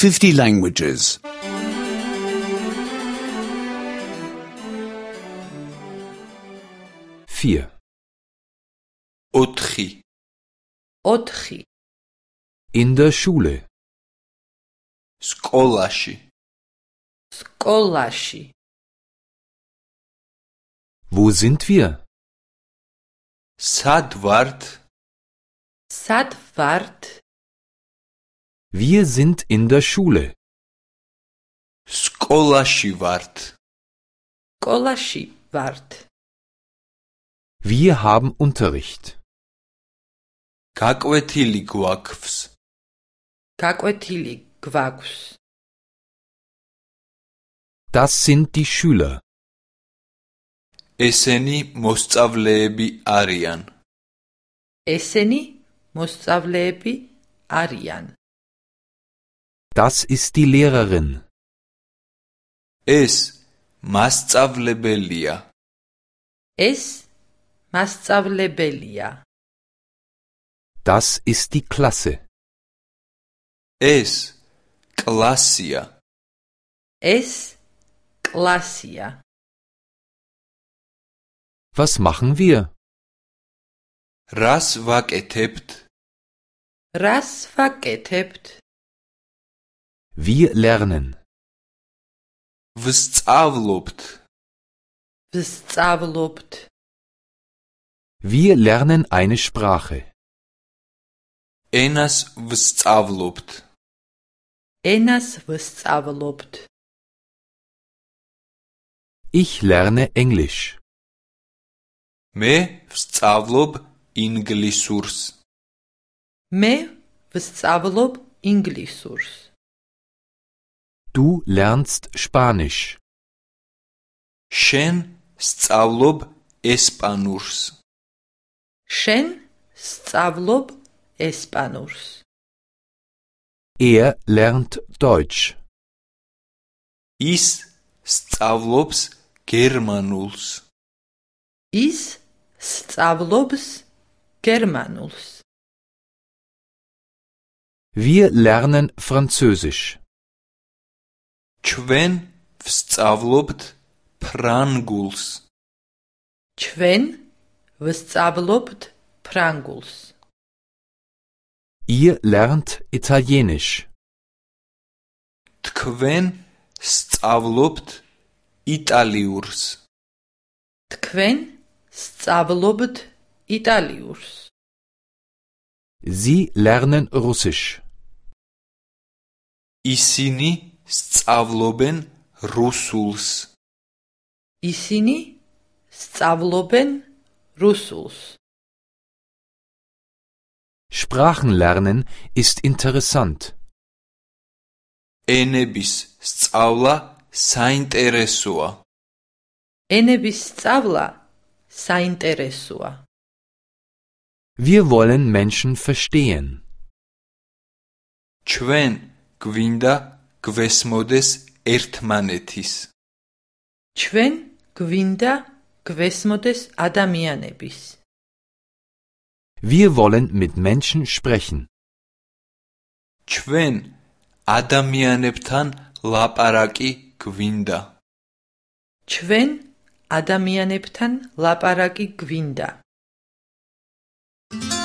50 languages. 4. 4. 4. In der Schule. სკოლაში. სკოლაში. Wo sind wir? სად ვართ? სად ვართ? Wir sind in der Schule. სკოლაში ვართ. სკოლაში ვართ. Wir haben Unterricht. გაკვეთილი გვაქვს. გაკვეთილი გვაქვს. Das sind die Schüler. ესენი მოსწავლეები არიან. ესენი მოსწავლეები არიან. Das ist die Lehrerin. ეს მასწავლებელია. ეს მასწავლებელია. Das ist die Klasse. ეს კლასია. ეს კლასია. Was machen wir? რას ვაკეთებთ? რას ვაკეთებთ? Wir lernen. ვსწავლობთ. ვსწავლობთ. Wir lernen eine Sprache. ენას ვსწავლობთ. ენას ვსწავლობთ. Ich lerne Englisch. მე ვსწავლობ ინგლისურს. მე ვსწავლობ ინგლისურს. Du lernst Spanisch. შენ სწავლობ ესპანურს. შენ სწავლობ ესპანურს. Er lernt Deutsch. ის სწავლობს გერმანულს. ის სწავლობს გერმანულს. Wir lernen Französisch. ჩვენ ვსწავლობთ ფრანგულს. ჩვენ ვსწავლობთ ფრანგულს. Ihr lernt Italienisch. თქვენ სწავლობთ იტალიურს. თქვენ სწავლობთ იტალიურს. Sie lernen Russisch. ისინი სწავლობენ რუსულს. ისინი სწავლობენ რუსულს. Sprachenlernen ist interessant. ენების სწავლა საინტერესოა. ენების სწავლა საინტერესოა. Wir wollen Menschen verstehen. ჩვენ გვინდა გვესმოდეს ერთმანეთის. ჩვენ გვინდა გვესმოდეს ადამიანების. Wir wollen mit Menschen sprechen. ჩვენ ადამიანებთან ლაპარაკი გვინდა. ჩვენ ადამიანებთან ლაპარაკი გვინდა.